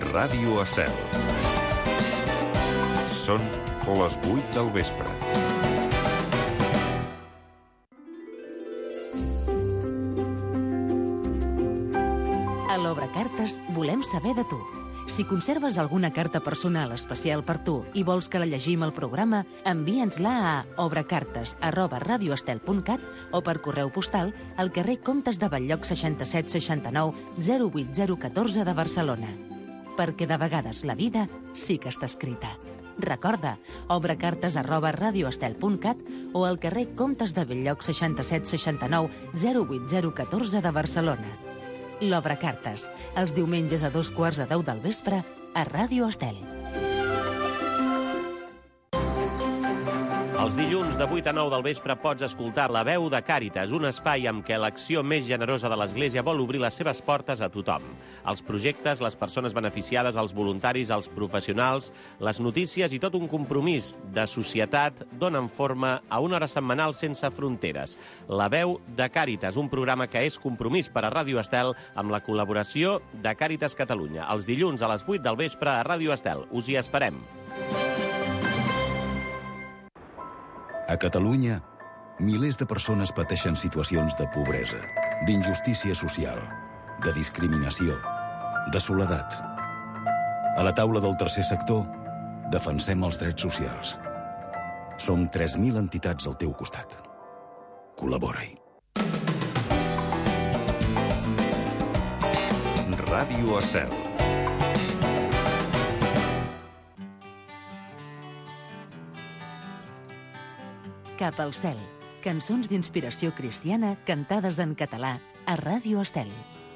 Ràdio Estel. Són les 8 del vespre. A l'Obracartes volem saber de tu. Si conserves alguna carta personal especial per tu i vols que la llegim al programa, envia'ns-la a obracartes@radioestel.cat o per correu postal al carrer Comtes de Bell-lloc 6769 08014 de Barcelona. Perquè de vegades la vida sí que està escrita. Recorda, obracartes@radioestel.cat o al carrer Comtes de Bell-lloc 6769 08014 de Barcelona. L'Obracartes, els diumenges a 2:15 del vespre, a Ràdio Estel. Els dilluns de 8 a 9 del vespre pots escoltar La veu de Càritas, un espai amb què l'acció més generosa de l'Església vol obrir les seves portes a tothom. Els projectes, les persones beneficiades, els voluntaris, els professionals, les notícies i tot un compromís de societat donen forma a una hora setmanal sense fronteres. La veu de Càritas, un programa que és compromís per a Ràdio Estel amb la col·laboració de Càritas Catalunya. Els dilluns a les 8 del vespre a Ràdio Estel. Us hi esperem. A Catalunya, milers de persones pateixen situacions de pobresa, d'injustícia social, de discriminació, de soledat. A la taula del tercer sector, defensem els drets socials. Som 3.000 entitats al teu costat. Col·labora-hi. Ràdio Estel. Cap al cel. Cançons d'inspiració cristiana cantades en català a Ràdio Estel.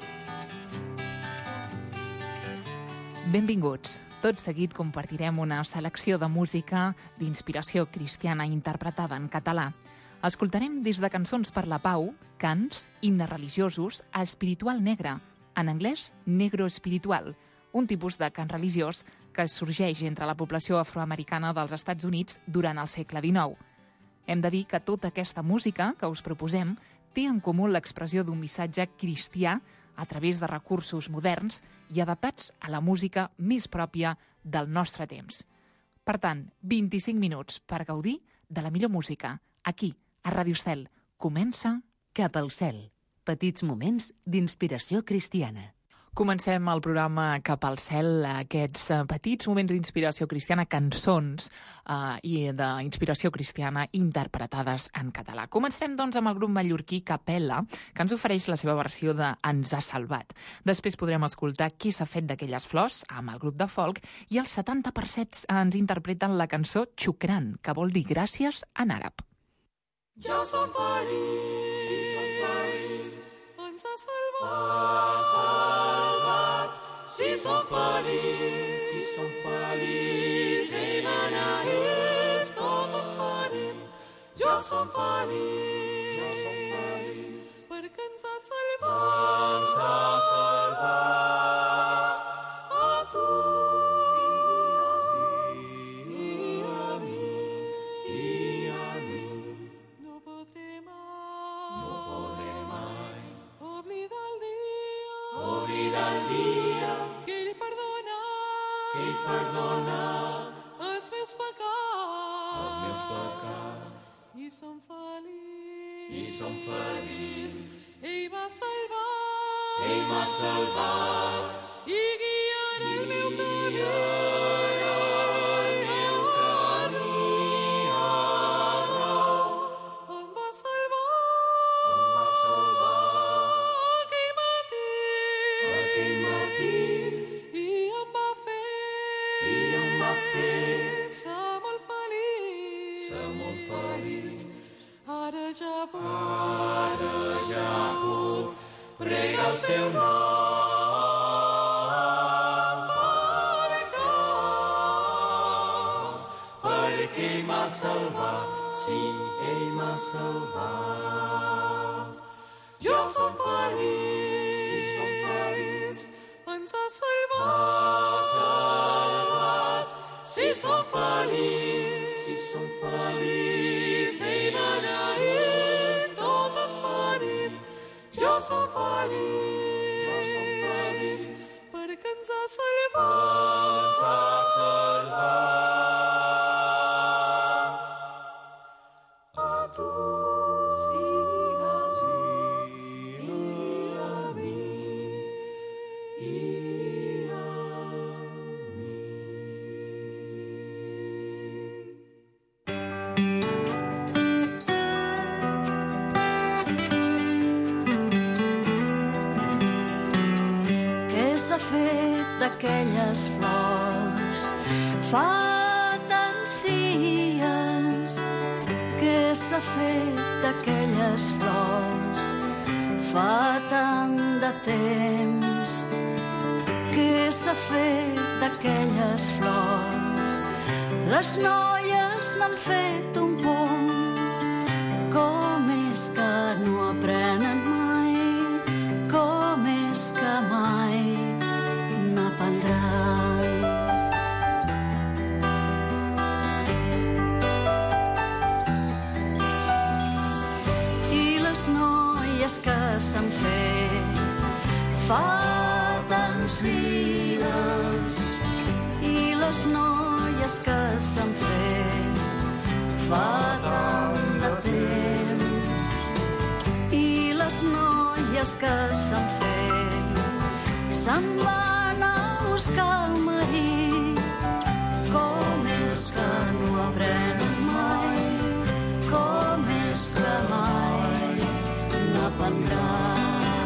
Benvinguts. Tot seguit compartirem una selecció de música d'inspiració cristiana interpretada en català. Escoltarem des de Cançons per la Pau, cants, himnes religiosos, a espiritual negre, en anglès negro espiritual, un tipus de cant religiós que sorgeix entre la població afroamericana dels Estats Units durant el segle XIX. Hem de dir que tota aquesta música que us proposem té en comú l'expressió d'un missatge cristià a través de recursos moderns i adaptats a la música més pròpia del nostre temps. Per tant, 25 minuts per gaudir de la millor música. Aquí, a Ràdio Estel, comença Cap al cel. Petits moments d'inspiració cristiana. Comencem el programa Cap al cel, aquests petits moments d'inspiració cristiana, cançons i d'inspiració cristiana interpretades en català. Començarem, doncs, amb el grup mallorquí Capella, que ens ofereix la seva versió de Ens ha salvat. Després podrem escoltar Qui s'ha fet d'aquelles flors, amb el grup de folk, i els 70% ens interpreten la cançó Xukran, que vol dir gràcies en àrab. Ja som feliç, sí, som feliç, ens ha salvat, si som feliç, ell manarés, tot es farem. Jo som feliç, perquè ens ha salvat, a tu, i a mi, no podré mai oblidar el dia que ell perdona els meus pecats, i som feliç, ell m'ha salvat, i guiarà el meu camí. Ara ja puc pregar el seu nom, perquè ell m'ha salvat, sí, ell m'ha salvat. Jo som feliç, sí, som feliç, ens ha salvat, sí, som feliç, ell manarés, tot es farem. Jo som feliç, perquè ens ha salvat. s'ha fet d'aquelles flors? Fa tants dies. Què s'ha fet d'aquelles flors? Fa tant de temps. Què s'ha fet d'aquelles flors? Les noies n'han fet un pont. Com és que no aprenen mai? Com és que mai n'aprendran? I les noies que s'han fet fa tants dies. I les noies que s'han fet fa tant de temps. I les noies que s'han fet se'n van a buscar el marit. Com és que no aprenen mai? Com és que mai n'aprendran?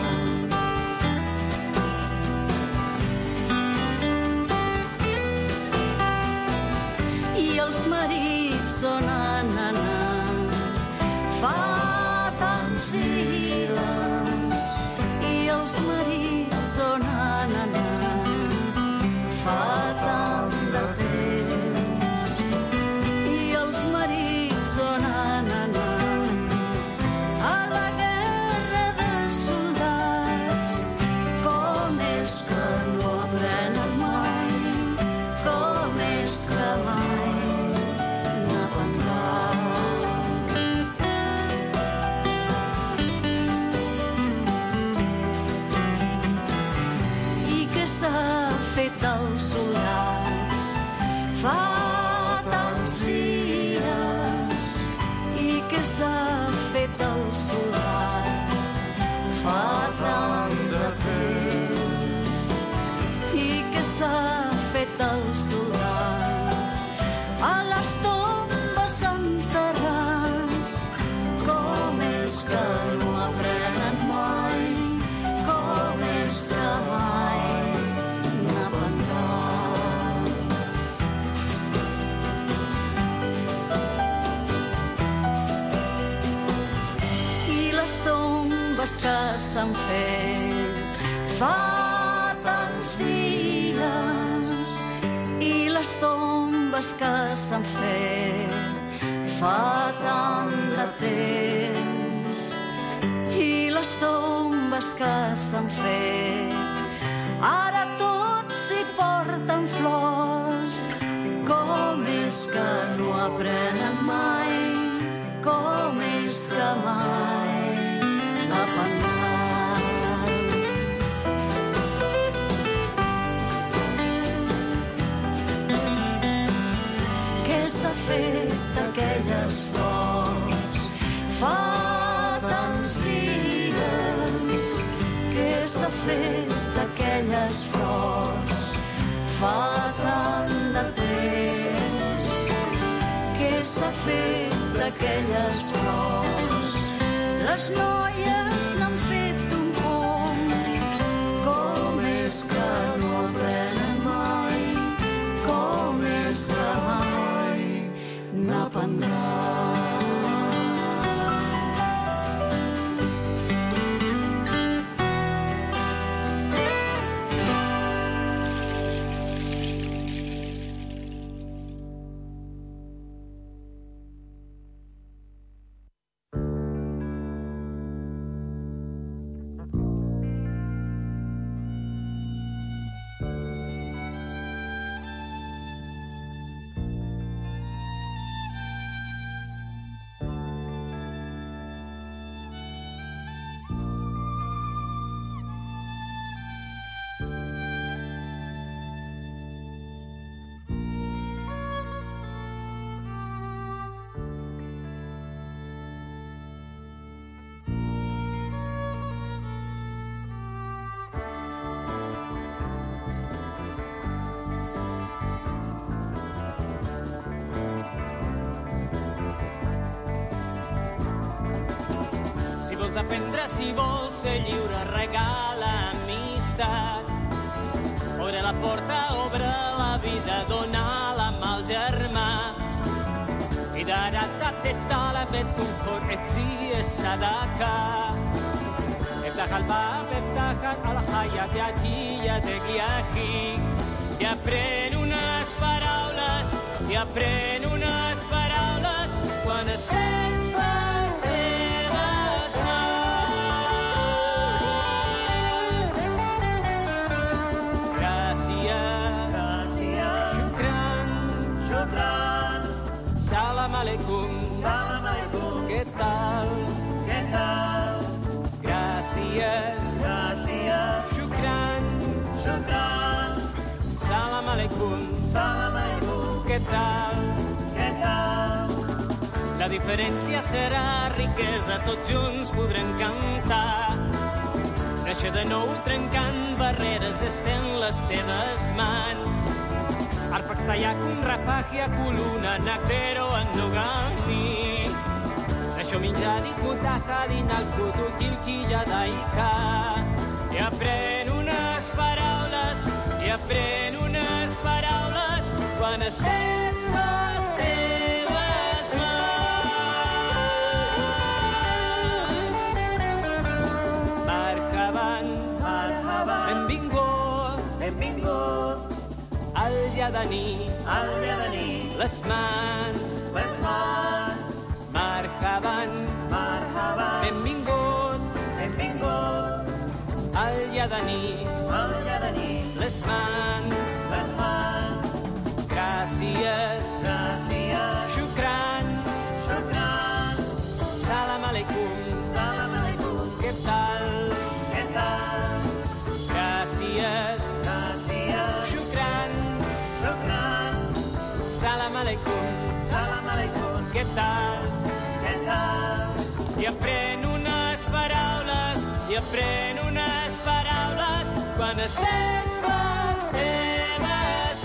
I els marits són anant. Fa tants dies. I els marits són anant. Fa tant de temps. I els marits són anant. A la guerra de soldats. Com és que no aprenen mai? Com és que mai n'aprendran? I què s'ha fet als soldats? Fa tants dies. I què s'ha fet als soldats? Fa tant de temps. I què s'ha fet als soldats? A les tombes enterrats. Com és que no aprenen mai? Com és que mai n'aprendran? I les tombes que s'han fet fa tants dies. I les tombes que s'han fet fa tant de temps. I les tombes que s'han fet ara tots hi porten flors. Com és que no aprenen mai? Com és que mai n'aprendran? Què s'ha fet d'aquelles flors? Fa tants dies. Què s'ha fet d'aquelles flors? Fa tant de temps. Què s'ha fet d'aquelles flors? Les noies n'han fet un pont. Com és que no aprenen mai? Com és que mai n'aprendran? Aprendre si vols ser lliure, regala amistat. Obre la porta, obre la vida, dona la mà al germà. إذا ردت الطلب الدخول اكفي الصداقة افتح الباب افتح الحياة يأتي يدك يا أخي i aprèn unes paraules quan estens les teves mans. Gràcies, shukran, salam aleikum, què tal? Gràcies, shukran, salam aleikum, què tal? La diferència serà riquesa, tots junts podrem cantar. Néixer de nou trencant barreres, estem les teves mans. Arpak sayakun rapagia kuluna naktero annogami. Això menjadi kutaha dinal kutu kilkilla daika. I aprèn unes paraules quan estens les teves mans. Marhaban, benvingut al Yadani, les mans. Marhaban, benvingut al Yadani, les mans. Gràcies, shukran, salam aleikum, què tal? Gràcies, shukran, salam aleikum, què tal? I aprèn unes paraules quan estens les teves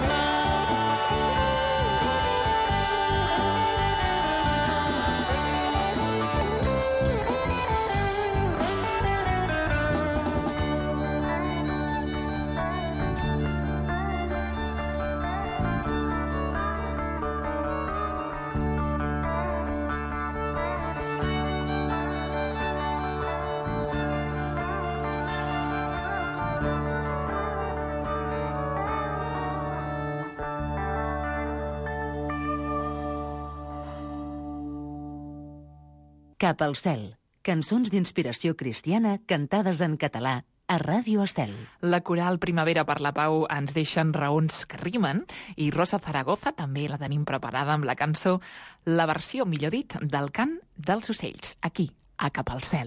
Cap al cel. Cançons d'inspiració cristiana cantades en català a Ràdio Estel. La coral Primavera per la Pau ens deixen raons que rimen i Rosa Zaragoza també la tenim preparada amb la cançó, la versió, millor dit, del cant dels ocells, aquí, a Cap al cel.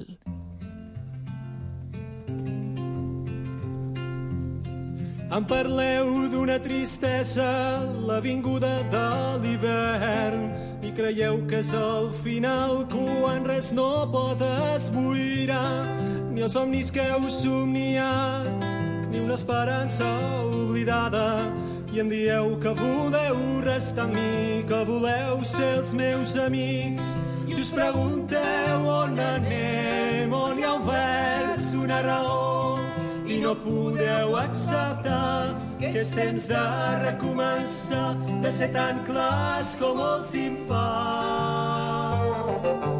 Em parleu d'una tristesa, la vinguda de l'hivern, i creieu que és el final quan res no pot esboirar, ni els somnis que heu somniat, ni una esperança oblidada. I em dieu que voleu restar amb mi, que voleu ser els meus amics, i us pregunteu on anem, on hi ha un vers, una raó, i no podeu acceptar que és temps de recomençar, de ser tan clars com els infants.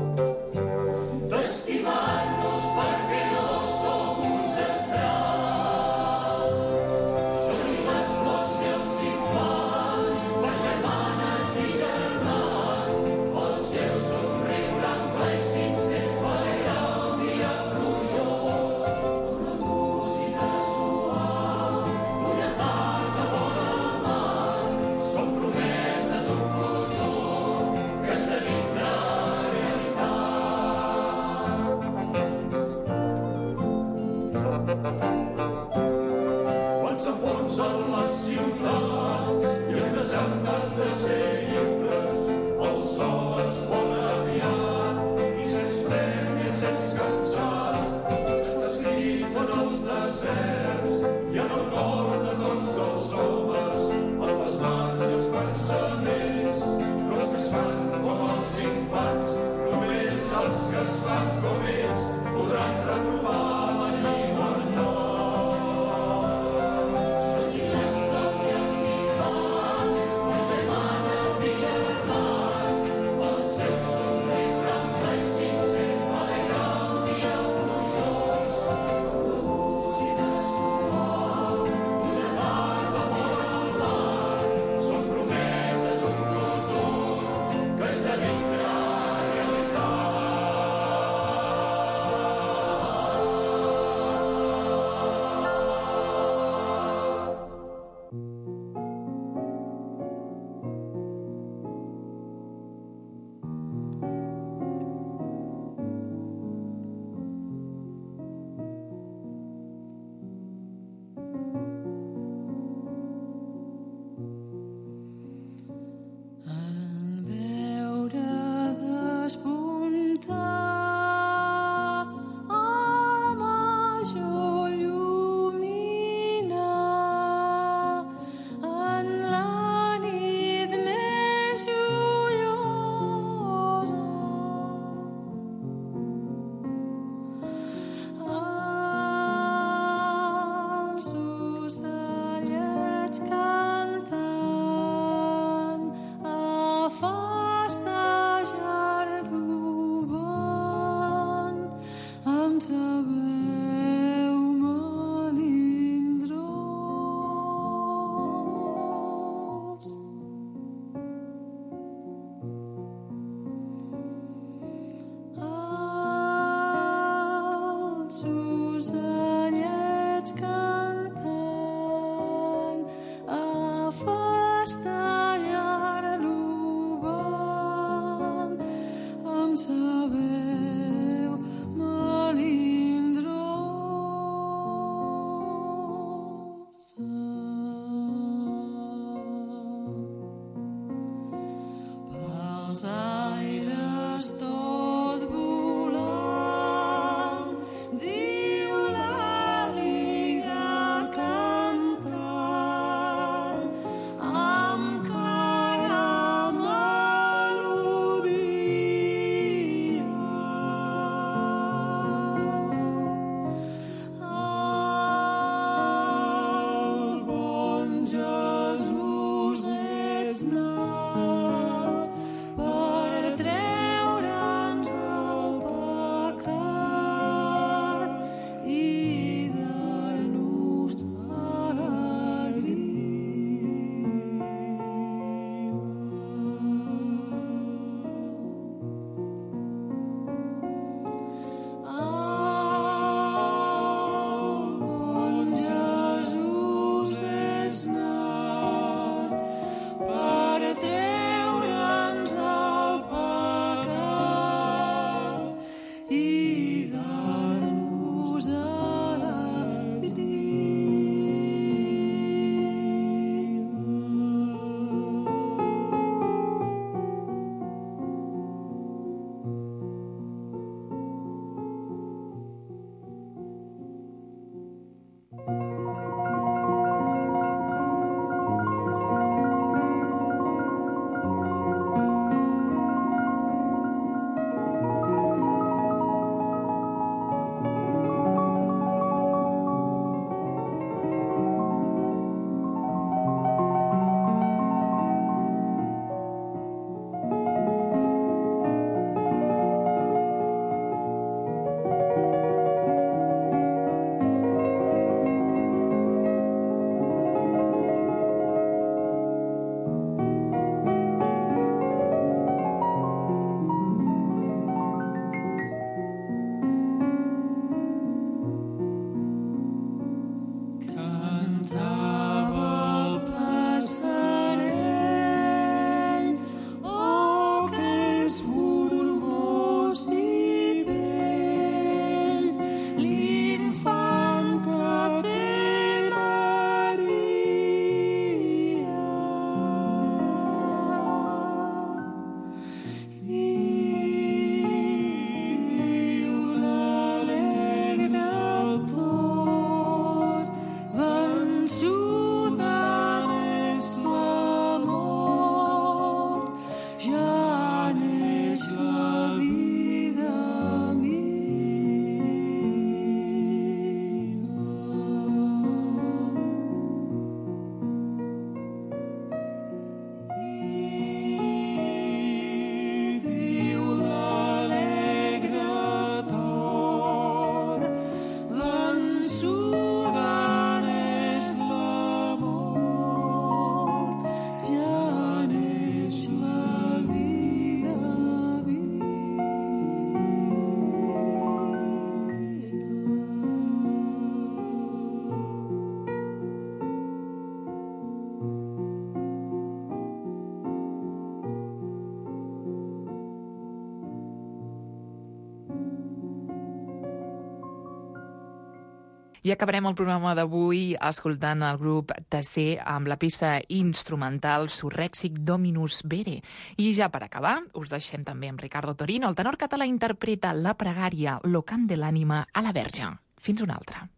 D'estimar-nos perquè no som uns estrals. Jo i les flors i els infants, per germanes i germans, el seu somriure en ple i sincer parirà el dia plujós. Una música suau, una tarda vora el mar, som promesa d'un futur que esdevindrà quan s'enfonsen les ciutats i hem desertat de ser lliures, el sol es pon aviat i se'ns pren i se'ns cansat. Està escrit en els deserts i en el cor de tots els homes, en les mans i els pensaments, però els que es fan com els infants, només els que es fan com ells podran retrobar la llibertat. I acabarem el programa d'avui escoltant el grup Tasser amb la peça instrumental Surrexic Dominus Vere. I ja per acabar, us deixem també amb Ricardo Torino. El tenor català interpreta la pregària Lo cant de l'ànima a la Verge. Fins una altra.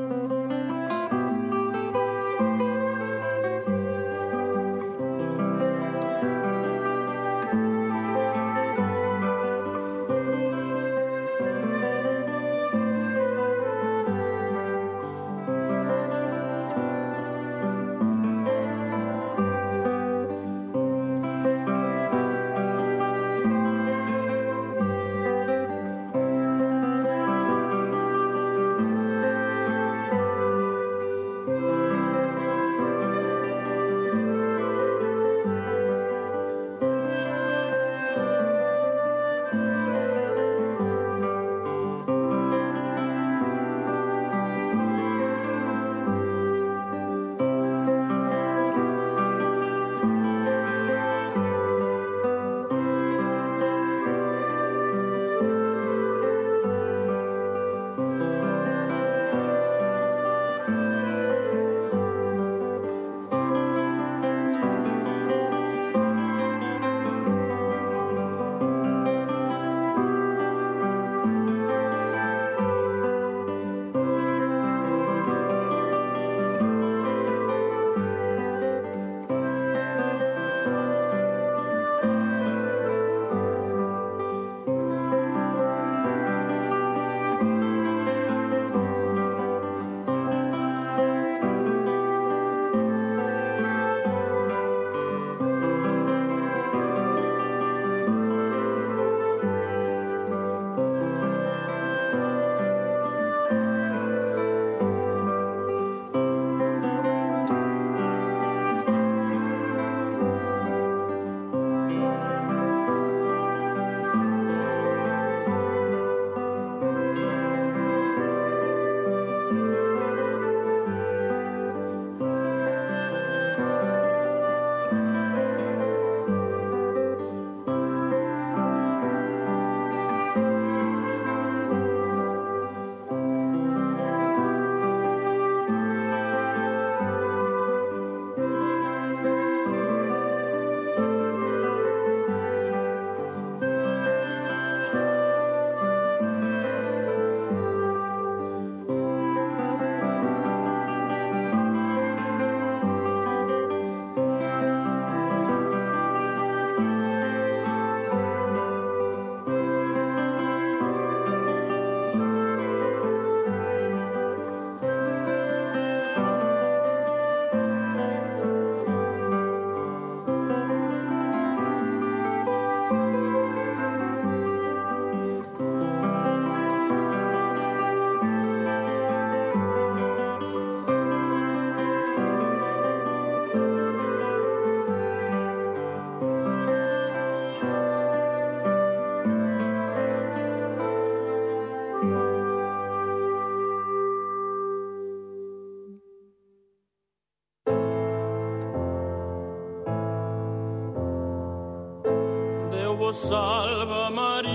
Salve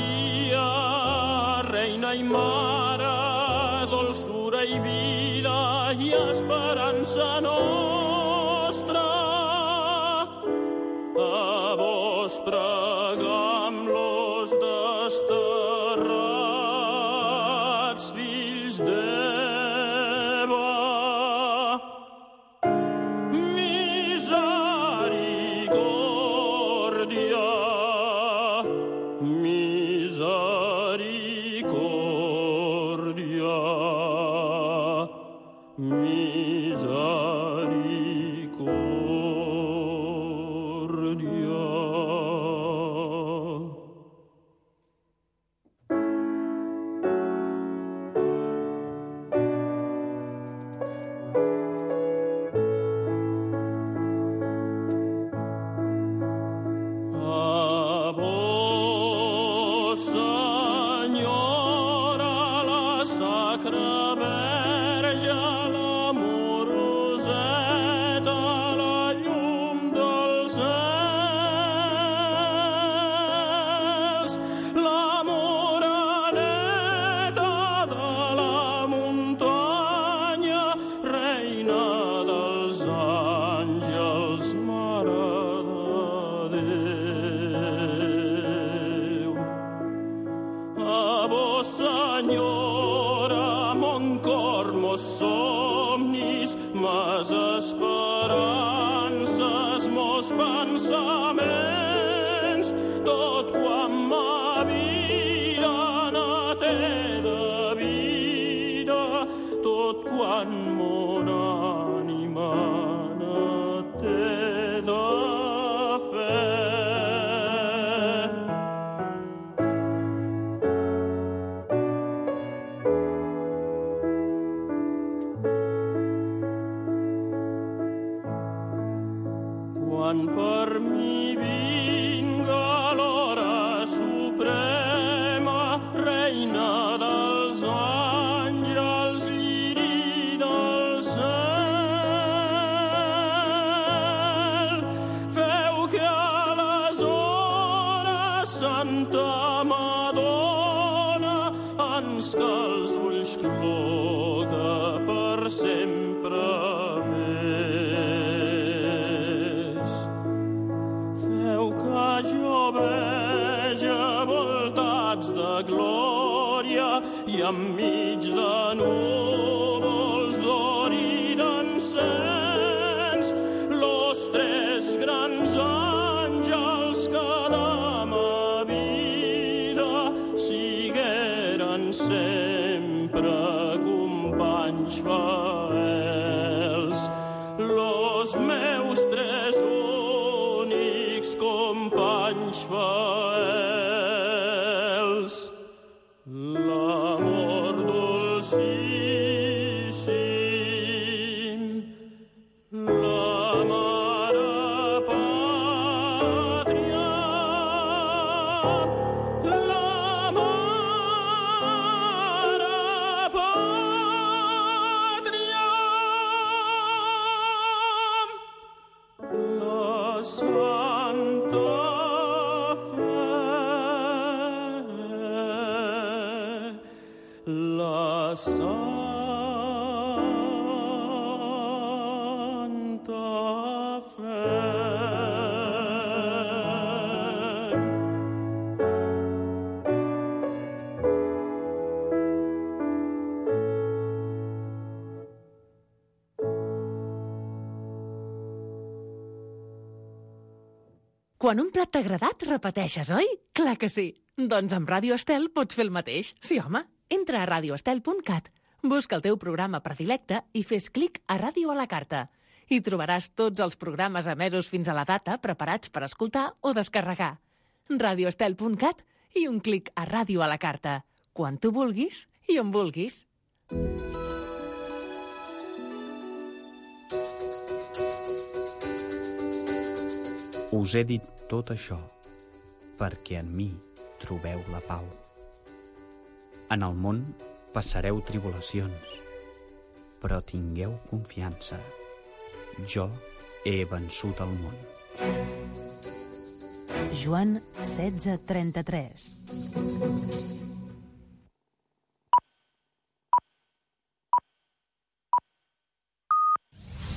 Maria, Reina i Mare, dolçura i vida i esperança nostra. A vos pregam los desterrats fills d'Eva. Misericòrdia, misericòrdia. reina dels àngels, mare de Déu. A vos, Senyora, mon cor, mos somnis, mes esperances, mos pensaments, tot quan m'aviran a te de vida, tot quan mon ànima na te de fe. Quan per mi vinga l'hora suprema, reina dels àngels, lliri del cel, feu que a les hores Santa Madonna ens que els ulls cloga per sempre més. Feu que jo veja voltats de glòria i enmig de núvols d'or i d'encens los tres grans àngels que de ma vida sigueren sempre companys fidels, los meus tres únics companys fidels. L'amor dolcíssim, la mare pàtria, la mare pàtria, la santa fe, la santa fe. Quan un plat t'ha agradat, repeteixes, oi? Clar que sí. Doncs amb Ràdio Estel pots fer el mateix. Sí, home. Entra a radioestel.cat, busca el teu programa predilecte i fes clic a Ràdio a la carta. Hi trobaràs tots els programes emesos fins a la data preparats per escoltar o descarregar. radioestel.cat i un clic a Ràdio a la carta. Quan tu vulguis i on vulguis. Us he dit tot això perquè en mi trobeu la pau. En el món passareu tribulacions, però tingueu confiança. Jo he vençut el món. Joan 16:33.